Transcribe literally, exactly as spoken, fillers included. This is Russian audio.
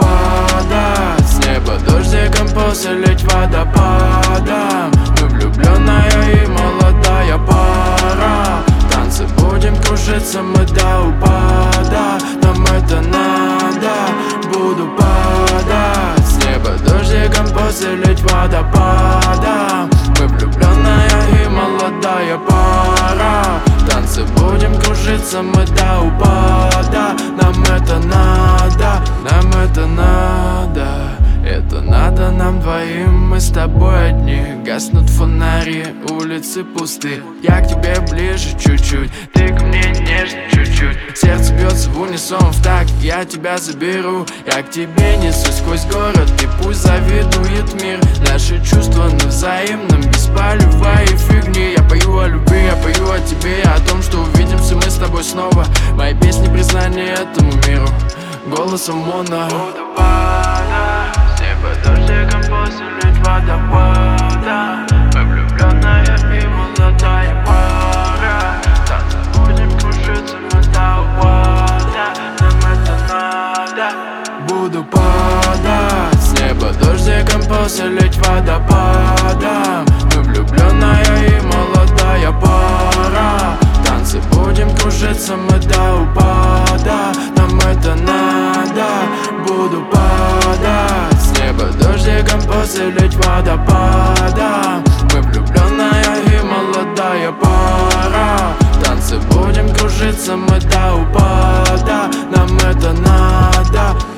падать с неба дождиком, посылить водопадом. Мы влюбленная и молодая пара. В танце будем кружиться мы до упада. Нам это надо. Буду падать с неба дождиком, посылить водопадом. Мы влюбленная и молодая пара. В танце будем кружиться мы до упада. Нам это надо, нам это надо. Это надо нам двоим, мы с тобой одни. Гаснут фонари, улицы пусты. Я к тебе ближе чуть-чуть, ты ко мне нежнее чуть-чуть. Сердце бьется в унисон, в такт, я тебя заберу. Я к тебе несусь сквозь город, и пусть завидует мир. Наши чувства на взаимном, без полевой фигни. Я пою о любви, я пою о тебе, о том, что увидимся мы с тобой снова. Мои песни признание этому миру, голосом моно. Буду падать с неба дождиком, посылить водопада. Мы влюбленная и молодая пара. В танце будем кружиться мы до упада. Нам это надо. Буду падать с неба дождиком, посылить водопадом. Мы влюбленная и молодая пара. В танце будем кружиться мы до упада. Нам это надо. Буду падать с неба дождиком, посылить водопадом. Мы влюбленная и молодая пара. В танце будем кружиться мы до упада. Нам это надо.